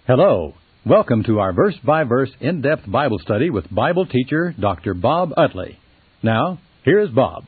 Hello. Welcome to our verse-by-verse in-depth Bible study with Bible teacher Dr. Bob Utley. Now, here's Bob.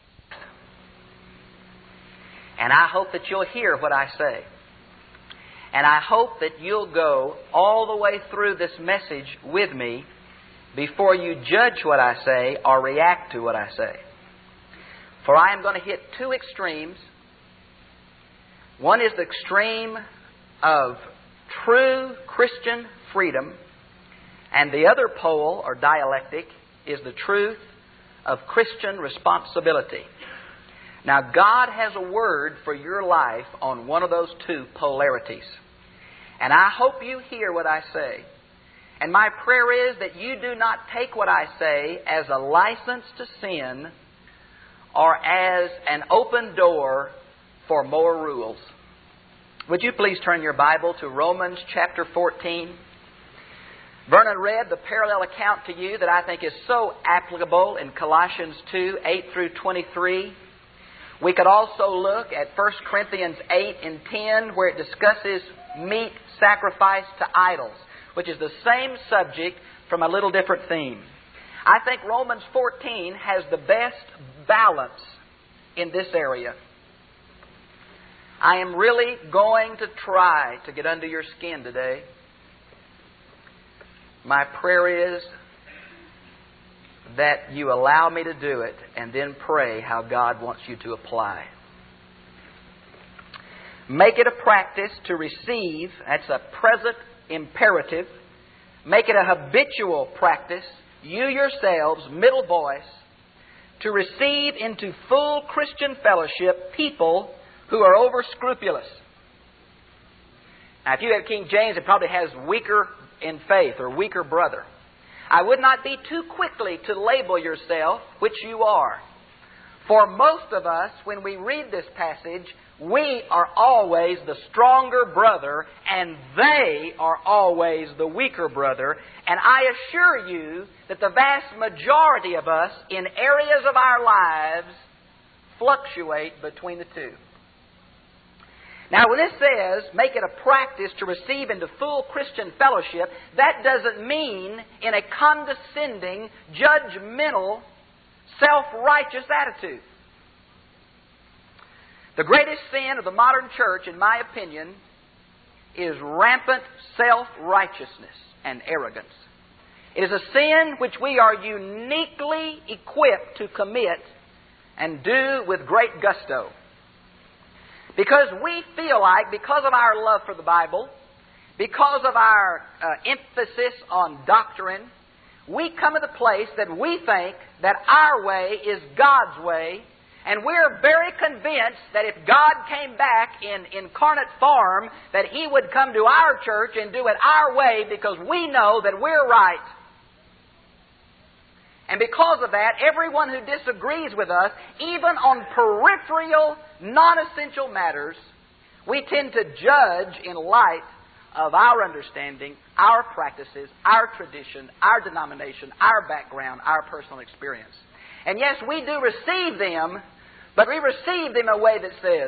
And I hope that you'll hear what I say. And I hope that you'll go all the way through this message with me before you judge what I say or react to what I say. For I am going to hit two extremes. One is the extreme of true Christian freedom, and the other pole, or dialectic, is the truth of Christian responsibility. Now, God has a word for your life on one of those two polarities. And I hope you hear what I say. And my prayer is that you do not take what I say as a license to sin or as an open door for more rules. Would you please turn your Bible to Romans chapter 14? Vernon read the parallel account to you that I think is so applicable in Colossians 2, 8 through 23. We could also look at 1 Corinthians 8 and 10, where it discusses meat sacrificed to idols, which is the same subject from a little different theme. I think Romans 14 has the best balance in this area. I am really going to try to get under your skin today. My prayer is that you allow me to do it and then pray how God wants you to apply. Make it a practice to receive. That's a present imperative. Make it a habitual practice. You yourselves, middle voice, to receive into full Christian fellowship people who are over-scrupulous. Now, if you have King James, it probably has weaker in faith or weaker brother. I would not be too quickly to label yourself, which you are. For most of us, when we read this passage, we are always the stronger brother, and they are always the weaker brother. And I assure you that the vast majority of us, in areas of our lives, fluctuate between the two. Now, when it says, make it a practice to receive into full Christian fellowship, that doesn't mean in a condescending, judgmental, self-righteous attitude. The greatest sin of the modern church, in my opinion, is rampant self-righteousness and arrogance. It is a sin which we are uniquely equipped to commit and do with great gusto. Because we feel like, because of our love for the Bible, because of our emphasis on doctrine, we come to the place that we think that our way is God's way, and we're very convinced that if God came back in incarnate form, that He would come to our church and do it our way because we know that we're right. And because of that, everyone who disagrees with us, even on peripheral, non-essential matters, we tend to judge in light of our understanding, our practices, our tradition, our denomination, our background, our personal experience. And yes, we do receive them, but we receive them in a way that says,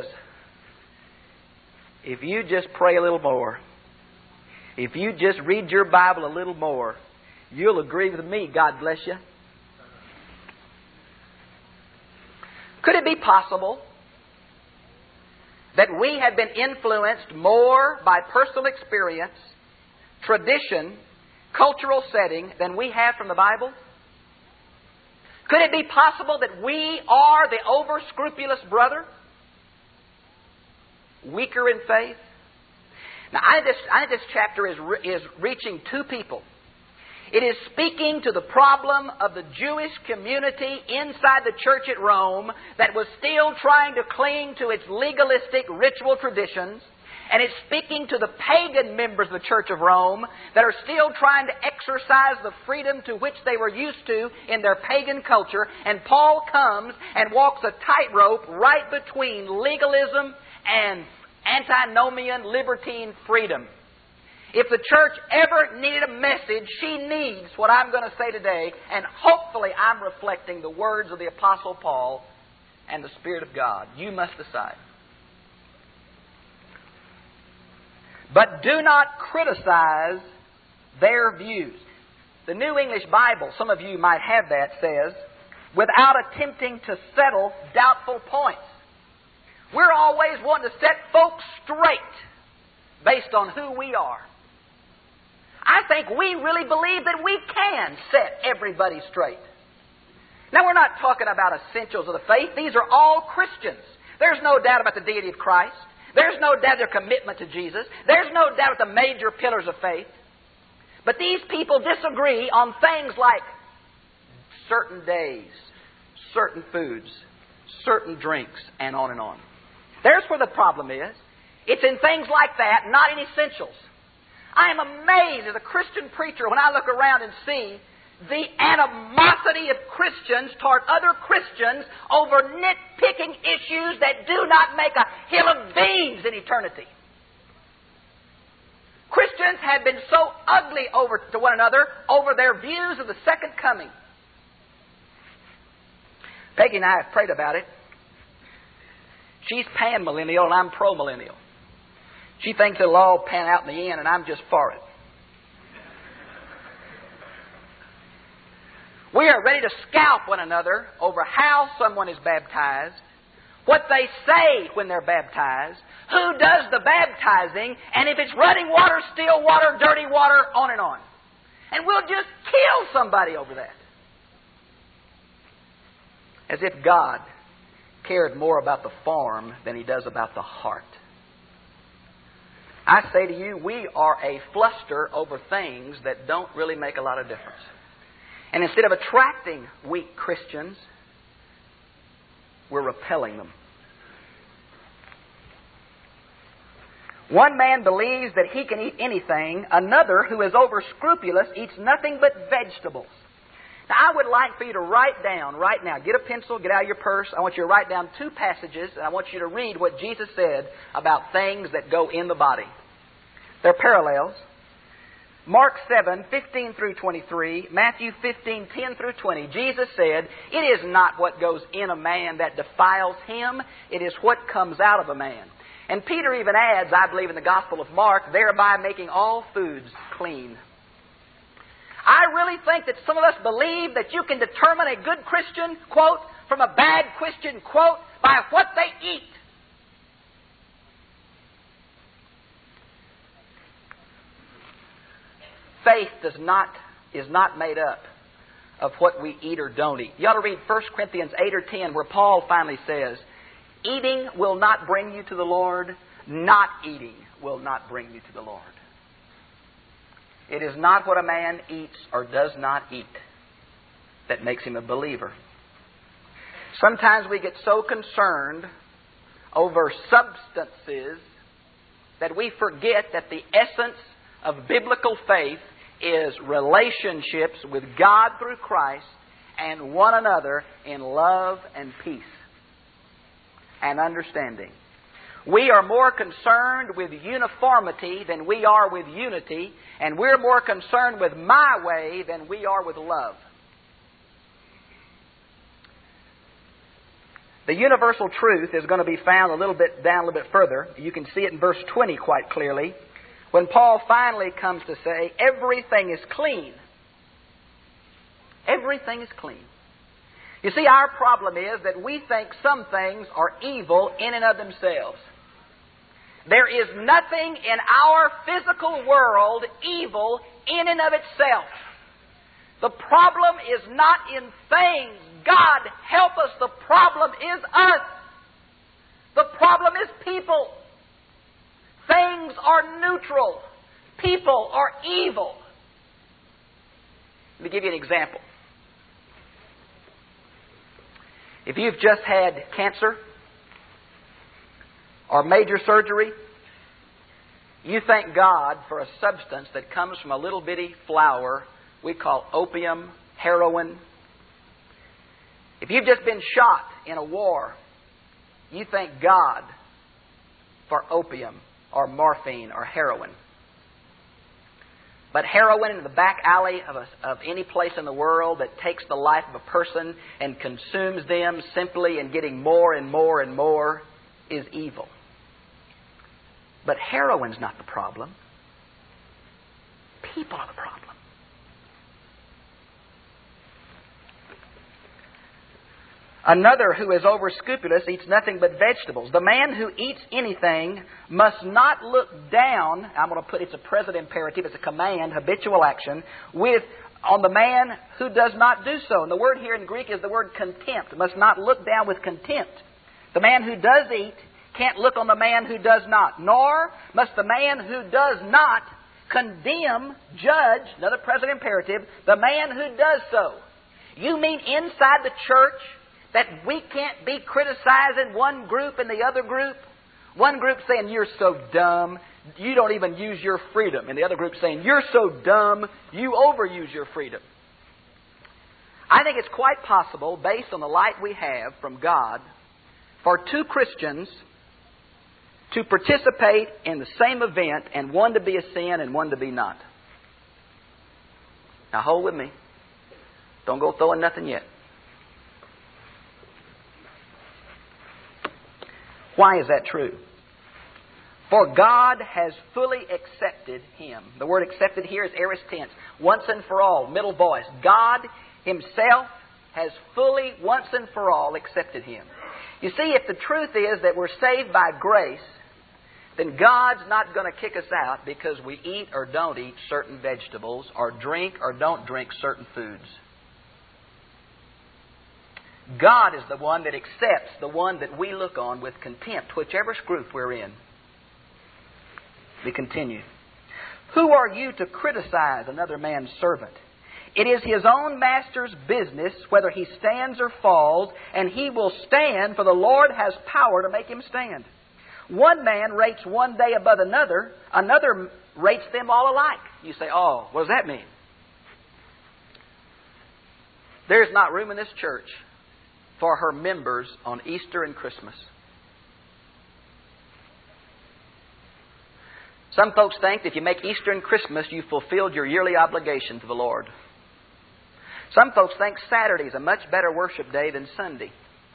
if you just pray a little more, if you just read your Bible a little more, you'll agree with me, God bless you. Could it be possible that we have been influenced more by personal experience, tradition, cultural setting than we have from the Bible? Could it be possible that we are the over-scrupulous brother? Weaker in faith? Now, I think this chapter is reaching two people. It is speaking to the problem of the Jewish community inside the church at Rome that was still trying to cling to its legalistic ritual traditions. And it's speaking to the pagan members of the Church of Rome that are still trying to exercise the freedom to which they were used to in their pagan culture. And Paul comes and walks a tightrope right between legalism and antinomian libertine freedom. If the church ever needed a message, she needs what I'm going to say today, and hopefully I'm reflecting the words of the Apostle Paul and the Spirit of God. You must decide. but do not criticize their views. The New English Bible, some of you might have that, says, without attempting to settle doubtful points. We're always wanting to set folks straight based on who we are. I think we really believe that we can set everybody straight. Now, we're not talking about essentials of the faith. These are all Christians. There's no doubt about the deity of Christ. There's no doubt their commitment to Jesus. There's no doubt the major pillars of faith. But these people disagree on things like certain days, certain foods, certain drinks, and on and on. There's where the problem is. It's in things like that, not in essentials. I am amazed as a Christian preacher when I look around and see the animosity of Christians toward other Christians over nitpicking issues that do not make a hill of beans in eternity. Christians have been so ugly over to one another over their views of the second coming. Peggy and I have prayed about it. She's pan-millennial and I'm pro-millennial. She thinks it'll all pan out in the end and I'm just for it. We are ready to scalp one another over how someone is baptized, what they say when they're baptized, who does the baptizing, and if it's running water, still water, dirty water, on and on. And we'll just kill somebody over that. As if God cared more about the form than He does about the heart. I say to you, we are a fluster over things that don't really make a lot of difference. And instead of attracting weak Christians, we're repelling them. One man believes that he can eat anything. Another, who is over-scrupulous, eats nothing but vegetables. Now, I would like for you to write down right now. Get a pencil, get out your purse. I want you to write down 2 passages, and I want you to read what Jesus said about things that go in the body. They're parallels. Mark 7:15 through 23, Matthew 15:10 through 20. Jesus said, "It is not what goes in a man that defiles him, it is what comes out of a man." And Peter even adds, I believe in the Gospel of Mark, thereby making all foods clean. I really think that some of us believe that you can determine a good Christian, quote, from a bad Christian, quote, by what they eat. Faith is not made up of what we eat or don't eat. You ought to read 1 Corinthians 8 or 10 where Paul finally says, eating will not bring you to the Lord, not eating will not bring you to the Lord. It is not what a man eats or does not eat that makes him a believer. Sometimes we get so concerned over substances that we forget that the essence of biblical faith is relationships with God through Christ and one another in love and peace and understanding. We are more concerned with uniformity than we are with unity, and we're more concerned with my way than we are with love. The universal truth is going to be found a little bit further. You can see it in verse 20 quite clearly, when Paul finally comes to say, everything is clean. Everything is clean. You see, our problem is that we think some things are evil in and of themselves. There is nothing in our physical world evil in and of itself. The problem is not in things. God help us, the problem is us. The problem is people. Things are neutral. People are evil. Let me give you an example. If you've just had cancer or major surgery, you thank God for a substance that comes from a little bitty flower we call opium, heroin. If you've just been shot in a war, you thank God for opium or morphine or heroin. But heroin in the back alley of any place in the world that takes the life of a person and consumes them simply and getting more and more and more is evil. But heroin's not the problem. People are the problem. Another who is over-scrupulous eats nothing but vegetables. The man who eats anything must not look down, I'm going to put it's a present imperative, it's a command, habitual action, on the man who does not do so. And the word here in Greek is the word contempt. Must not look down with contempt. The man who does eat can't look on the man who does not. Nor must the man who does not condemn, judge, another present imperative, the man who does so. You mean inside the church that we can't be criticizing one group and the other group? One group saying, you're so dumb, you don't even use your freedom. And the other group saying, you're so dumb, you overuse your freedom. I think it's quite possible, based on the light we have from God, for two Christians to participate in the same event and one to be a sin and one to be not. Now hold with me. Don't go throwing nothing yet. Why is that true? For God has fully accepted him. The word accepted here is aorist tense. Once and for all, middle voice. God himself has fully, once and for all, accepted him. You see, if the truth is that we're saved by grace, then God's not going to kick us out because we eat or don't eat certain vegetables, or drink or don't drink certain foods. God is the one that accepts the one that we look on with contempt, whichever group we're in. We continue. Who are you to criticize another man's servant? It is his own master's business whether he stands or falls, and he will stand, for the Lord has power to make him stand. One man rates one day above another, another rates them all alike. You say, oh, what does that mean? There's not room in this church for her members on Easter and Christmas. Some folks think that if you make Easter and Christmas, you've fulfilled your yearly obligation to the Lord. Some folks think Saturday is a much better worship day than Sunday.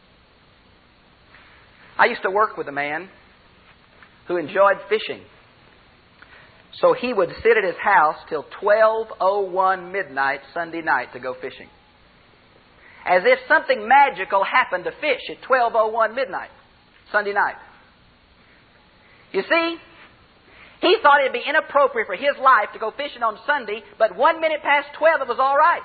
I used to work with a man who enjoyed fishing. So he would sit at his house till 12:01 midnight Sunday night to go fishing. As if something magical happened to fish at 12:01 midnight Sunday night. You see, he thought it'd be inappropriate for his life to go fishing on Sunday, but 1 minute past 12 it was all right.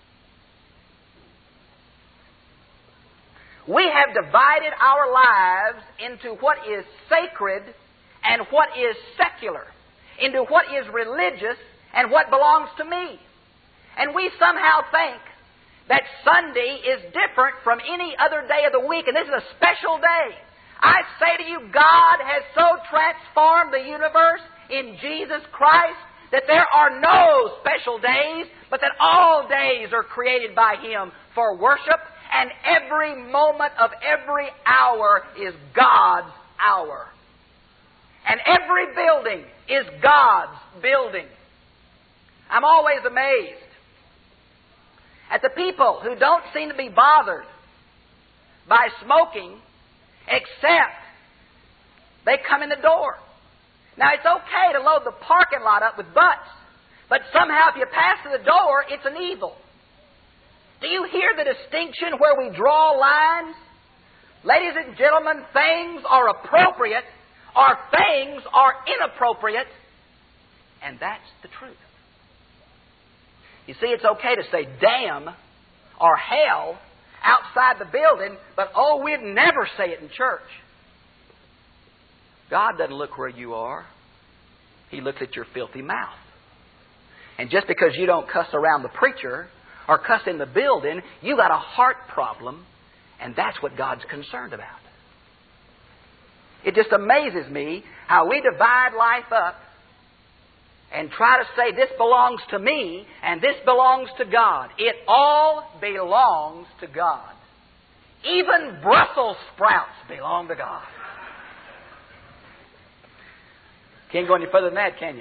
We have divided our lives into what is sacred and what is secular, into what is religious and what belongs to me. And we somehow think that Sunday is different from any other day of the week, and this is a special day. I say to you, God has so transformed the universe in Jesus Christ that there are no special days, but that all days are created by Him for worship, and every moment of every hour is God's hour. And every building is God's building. I'm always amazed at the people who don't seem to be bothered by smoking, except they come in the door. Now, it's okay to load the parking lot up with butts, but somehow if you pass through the door, it's an evil. Do you hear the distinction where we draw lines? Ladies and gentlemen, things are appropriate or things are inappropriate, and that's the truth. You see, it's okay to say damn or hell outside the building, but oh, we'd never say it in church. God doesn't look where you are. He looks at your filthy mouth. And just because you don't cuss around the preacher or cuss in the building, you got a heart problem, and that's what God's concerned about. It just amazes me how we divide life up and try to say this belongs to me and this belongs to God. It all belongs to God. Even Brussels sprouts belong to God. Can't go any further than that, can you?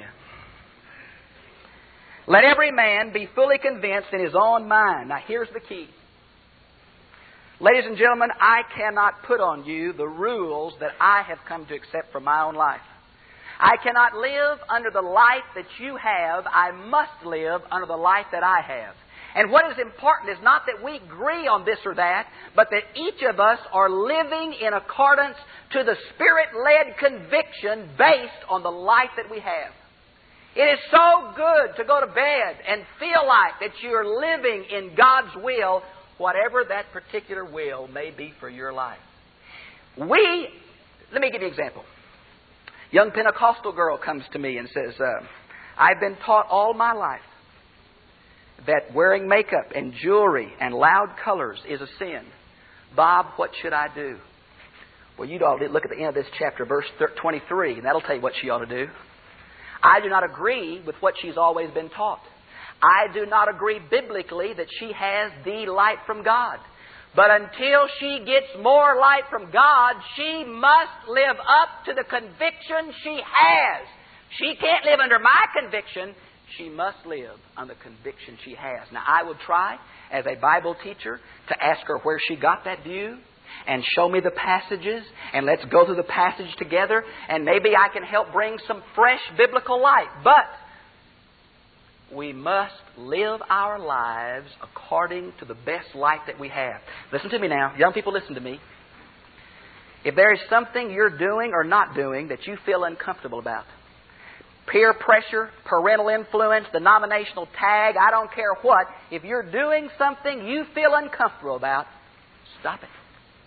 Let every man be fully convinced in his own mind. Now here's the key. Ladies and gentlemen, I cannot put on you the rules that I have come to accept for my own life. I cannot live under the life that you have. I must live under the life that I have. And what is important is not that we agree on this or that, but that each of us are living in accordance to the Spirit-led conviction based on the life that we have. It is so good to go to bed and feel like that you're living in God's will, whatever that particular will may be for your life. Let me give you an example. Young Pentecostal girl comes to me and says, I've been taught all my life that wearing makeup and jewelry and loud colors is a sin. Bob, what should I do? Well, you'd ought to look at the end of this chapter, verse 23, and that'll tell you what she ought to do. I do not agree with what she's always been taught. I do not agree biblically that she has the light from God. But until she gets more light from God, she must live up to the conviction she has. She can't live under my conviction. She must live on the conviction she has. Now, I will try, as a Bible teacher, to ask her where she got that view and show me the passages, and let's go through the passage together, and maybe I can help bring some fresh biblical light. But we must live our lives according to the best light that we have. Listen to me now. Young people, listen to me. If there is something you're doing or not doing that you feel uncomfortable about, peer pressure, parental influence, denominational tag, I don't care what. If you're doing something you feel uncomfortable about, stop it.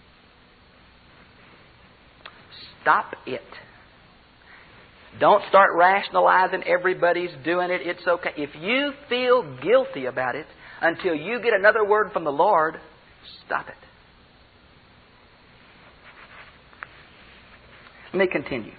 Stop it. Don't start rationalizing everybody's doing it. It's okay. If you feel guilty about it until you get another word from the Lord, stop it. Let me continue.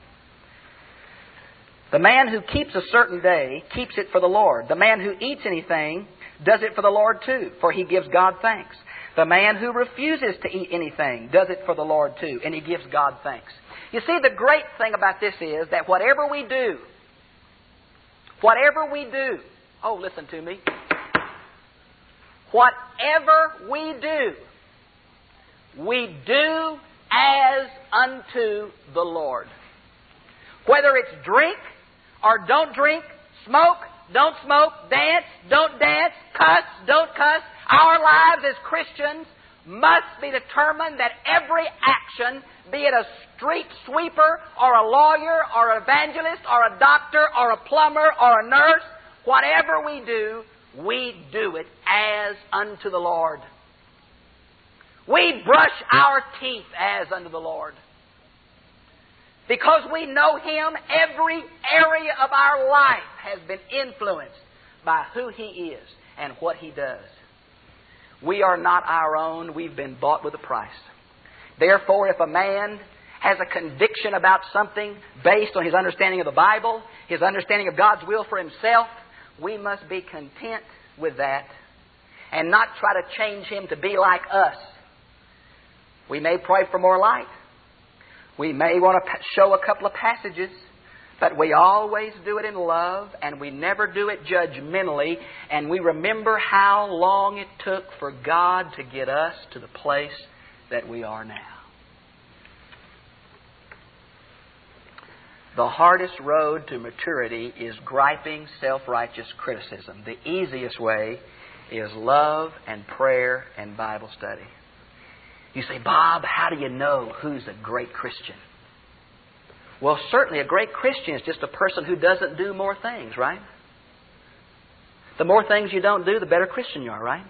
The man who keeps a certain day keeps it for the Lord. The man who eats anything does it for the Lord too, for he gives God thanks. The man who refuses to eat anything does it for the Lord too, and he gives God thanks. You see, the great thing about this is that whatever we do, oh, listen to me. Whatever we do as unto the Lord. Whether it's drink or don't drink, smoke, don't smoke, dance, don't dance, cuss, don't cuss, our lives as Christians must be determined that every action, be it a street sweeper or a lawyer or an evangelist or a doctor or a plumber or a nurse, whatever we do it as unto the Lord. We brush our teeth as unto the Lord. Because we know Him, every area of our life has been influenced by who He is and what He does. We are not our own. We've been bought with a price. Therefore, if a man has a conviction about something based on his understanding of the Bible, his understanding of God's will for himself, we must be content with that and not try to change him to be like us. We may pray for more light. We may want to show a couple of passages, but we always do it in love, and we never do it judgmentally, and we remember how long it took for God to get us to the place that we are now. The hardest road to maturity is griping, self-righteous criticism. The easiest way is love and prayer and Bible study. You say, Bob, how do you know who's a great Christian? Well, certainly a great Christian is just a person who doesn't do more things, right? The more things you don't do, the better Christian you are, right?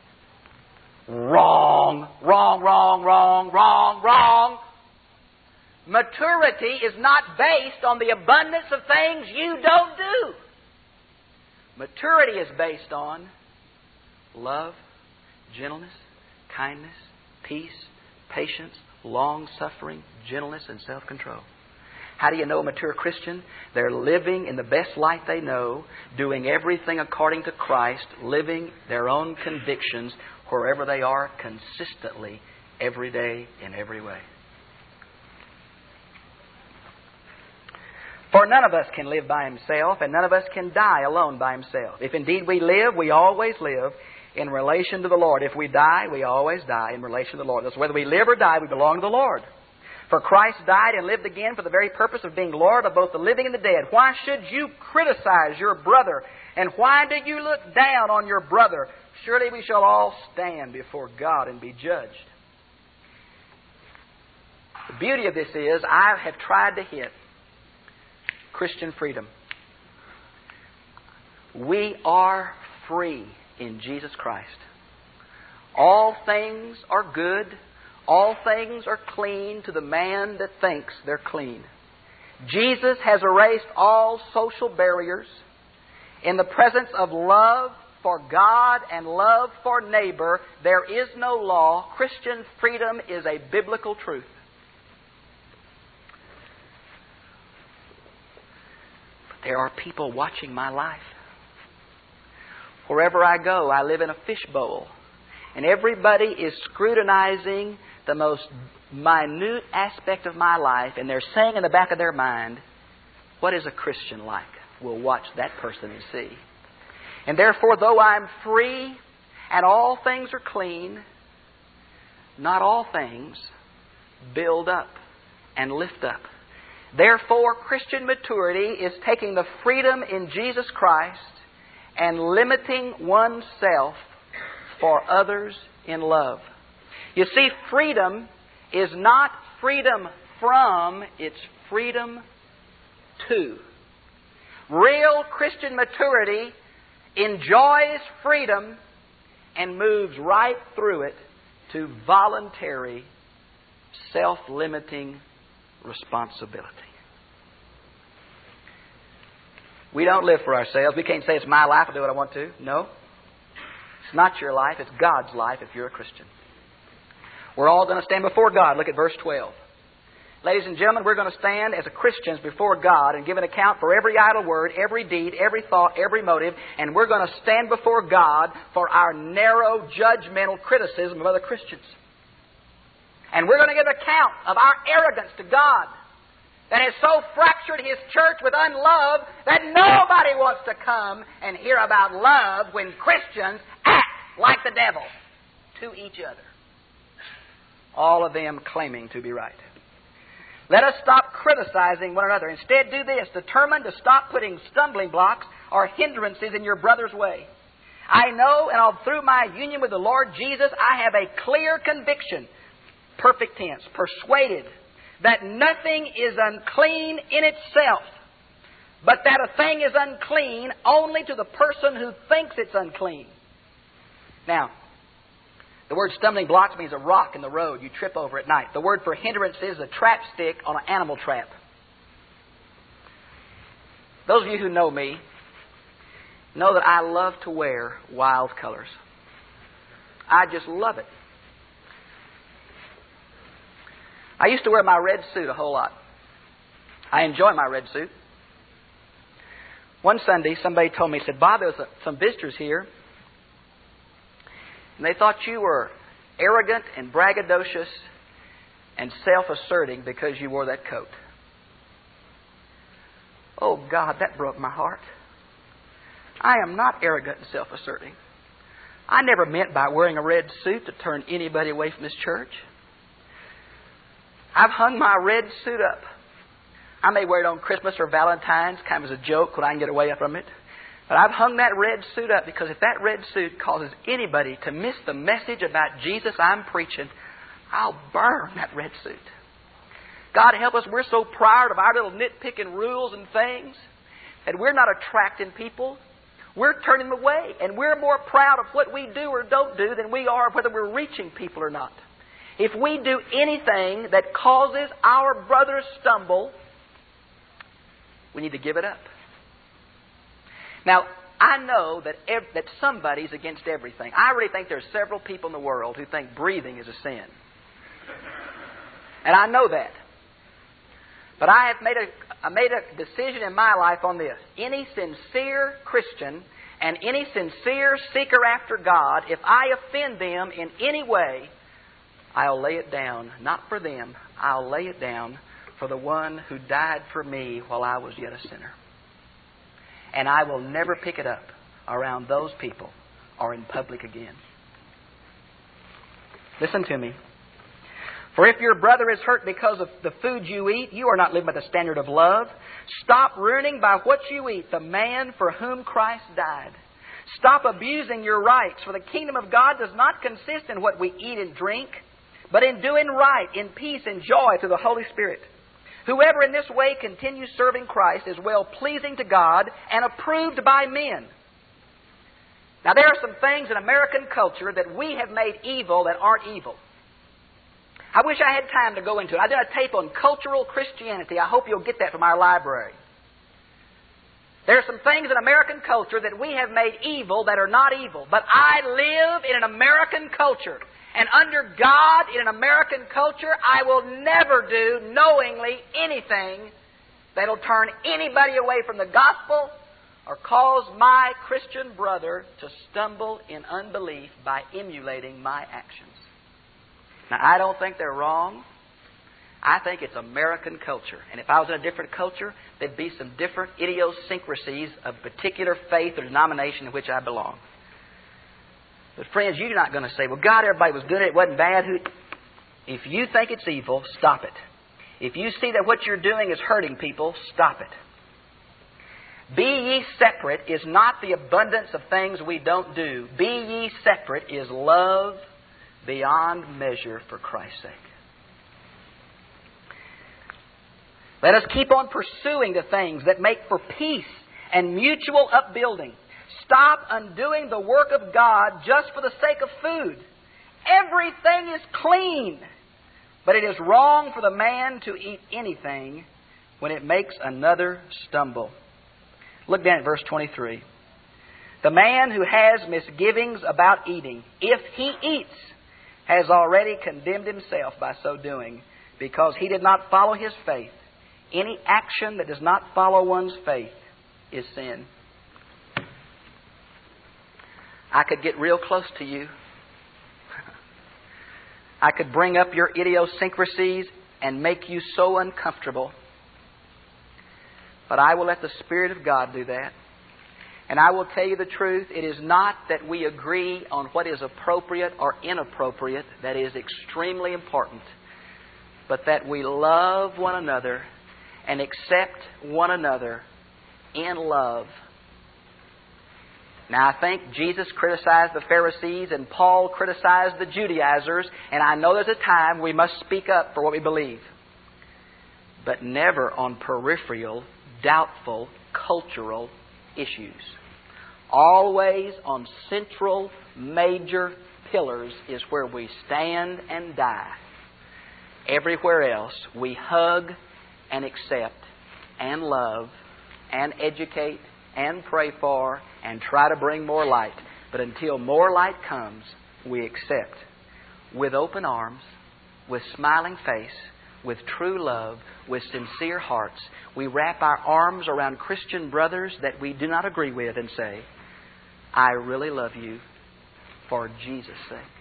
Wrong, wrong, wrong, wrong, wrong, wrong. Maturity is not based on the abundance of things you don't do. Maturity is based on love, gentleness, kindness, peace, patience, long-suffering, gentleness, and self-control. How do you know a mature Christian? They're living in the best light they know, doing everything according to Christ, living their own convictions wherever they are consistently, every day, in every way. For none of us can live by himself, and none of us can die alone by himself. If indeed we live, we always live in relation to the Lord. If we die, we always die in relation to the Lord. That's whether we live or die, we belong to the Lord. For Christ died and lived again for the very purpose of being Lord of both the living and the dead. Why should you criticize your brother? And why do you look down on your brother? Surely we shall all stand before God and be judged. The beauty of this is I have tried to hit Christian freedom. We are free in Jesus Christ. All things are good. All things are clean to the man that thinks they're clean. Jesus has erased all social barriers. In the presence of love for God and love for neighbor, there is no law. Christian freedom is a biblical truth. But there are people watching my life. Wherever I go, I live in a fishbowl. And everybody is scrutinizing the most minute aspect of my life, and they're saying in the back of their mind, what is a Christian like? We'll watch that person and see. And therefore, though I'm free and all things are clean, not all things build up and lift up. Therefore, Christian maturity is taking the freedom in Jesus Christ and limiting oneself for others in love. You see, freedom is not freedom from, it's freedom to. Real Christian maturity enjoys freedom and moves right through it to voluntary, self-limiting responsibility. We don't live for ourselves. We can't say it's my life, I'll do what I want to. No. It's not your life, it's God's life if you're a Christian. We're all going to stand before God. Look at verse 12. Ladies and gentlemen, we're going to stand as Christians before God and give an account for every idle word, every deed, every thought, every motive, and we're going to stand before God for our narrow, judgmental criticism of other Christians. And we're going to give account of our arrogance to God that has so fractured His church with unlove that nobody wants to come and hear about love when Christians act like the devil to each other. All of them claiming to be right. Let us stop criticizing one another. Instead, do this. Determine to stop putting stumbling blocks or hindrances in your brother's way. I know, and through my union with the Lord Jesus, I have a clear conviction, perfect tense, persuaded, that nothing is unclean in itself, but that a thing is unclean only to the person who thinks it's unclean. Now, the word stumbling blocks means a rock in the road you trip over at night. The word for hindrance is a trap stick on an animal trap. Those of you who know me know that I love to wear wild colors. I just love it. I used to wear my red suit a whole lot. I enjoy my red suit. One Sunday, somebody told me, said, Bob, there was some visitors here, and they thought you were arrogant and braggadocious and self-asserting because you wore that coat. Oh, God, that broke my heart. I am not arrogant and self-asserting. I never meant by wearing a red suit to turn anybody away from this church. I've hung my red suit up. I may wear it on Christmas or Valentine's, kind of as a joke when I can get away from it. But I've hung that red suit up because if that red suit causes anybody to miss the message about Jesus I'm preaching, I'll burn that red suit. God help us, we're so proud of our little nitpicking rules and things that we're not attracting people. We're turning them away. And we're more proud of what we do or don't do than we are of whether we're reaching people or not. If we do anything that causes our brothers stumble, we need to give it up. Now, I know that somebody's against everything. I really think there's several people in the world who think breathing is a sin. And I know that. But I have made a decision in my life on this. Any sincere Christian and any sincere seeker after God, if I offend them in any way, I'll lay it down. Not for them. I'll lay it down for the one who died for me while I was yet a sinner. And I will never pick it up around those people or in public again. Listen to me. For if your brother is hurt because of the food you eat, you are not living by the standard of love. Stop ruining by what you eat the man for whom Christ died. Stop abusing your rights, for the kingdom of God does not consist in what we eat and drink, but in doing right, in peace and joy through the Holy Spirit. Whoever in this way continues serving Christ is well-pleasing to God and approved by men. Now, there are some things in American culture that we have made evil that aren't evil. I wish I had time to go into it. I did a tape on cultural Christianity. I hope you'll get that from our library. There are some things in American culture that we have made evil that are not evil. But I live in an American culture. And under God, in an American culture, I will never do knowingly anything that'll turn anybody away from the gospel or cause my Christian brother to stumble in unbelief by emulating my actions. Now, I don't think they're wrong. I think it's American culture. And if I was in a different culture, there'd be some different idiosyncrasies of particular faith or denomination in which I belong. But friends, you're not going to say, well, God, everybody was doing it. It wasn't bad. If you think it's evil, stop it. If you see that what you're doing is hurting people, stop it. Be ye separate is not the abundance of things we don't do. Be ye separate is love beyond measure for Christ's sake. Let us keep on pursuing the things that make for peace and mutual upbuilding. Stop undoing the work of God just for the sake of food. Everything is clean, but it is wrong for the man to eat anything when it makes another stumble. Look down at verse 23. The man who has misgivings about eating, if he eats, has already condemned himself by so doing, because he did not follow his faith. Any action that does not follow one's faith is sin. I could get real close to you. I could bring up your idiosyncrasies and make you so uncomfortable. But I will let the Spirit of God do that. And I will tell you the truth, it is not that we agree on what is appropriate or inappropriate that is extremely important, but that we love one another and accept one another in love. Now, I think Jesus criticized the Pharisees and Paul criticized the Judaizers, and I know there's a time we must speak up for what we believe. But never on peripheral, doubtful, cultural issues. Always on central, major pillars is where we stand and die. Everywhere else, we hug and accept and love and educate and pray for and try to bring more light. But until more light comes, we accept with open arms, with smiling face, with true love, with sincere hearts. We wrap our arms around Christian brothers that we do not agree with and say, I really love you for Jesus' sake.